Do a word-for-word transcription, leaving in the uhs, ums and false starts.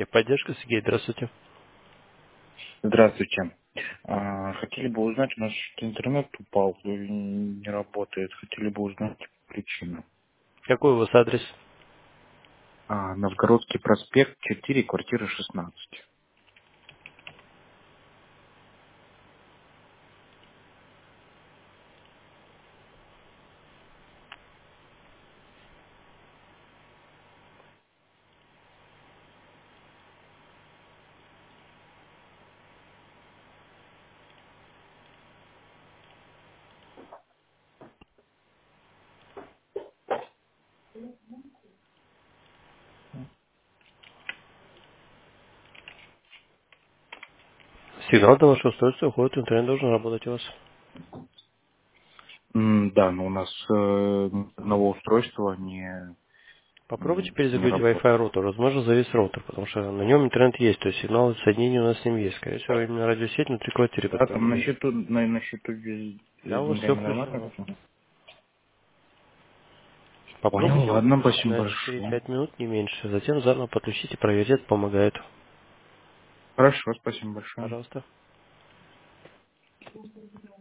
Техподдержка, Сергей, здравствуйте. Здравствуйте. А, хотели бы узнать, у нас интернет упал, э, не работает. Хотели бы узнать причину. Какой у вас адрес? А, Новгородский проспект, четыре, квартира шестнадцать. Сигнал до вашего устройства уходит, интернет должен работать у вас. М, Да, но у нас э, одного устройства не, Попробуйте м, не перезагрузить работает. Wi-Fi роутер. Возможно, завис роутер, потому что на нем интернет есть, то есть сигнал соединения у нас с ним есть. Скорее всего, именно радиосеть внутри квартиры Да, там на подгружена. счету, на, на счету без- Да, с у вас все деньгами нормально включено. всё? Понял, Попробуйте ладно, выключить спасибо на большое. четыре-пять минут, не меньше. Затем заново подключите, проверьте, это помогает. Хорошо, спасибо большое. Пожалуйста.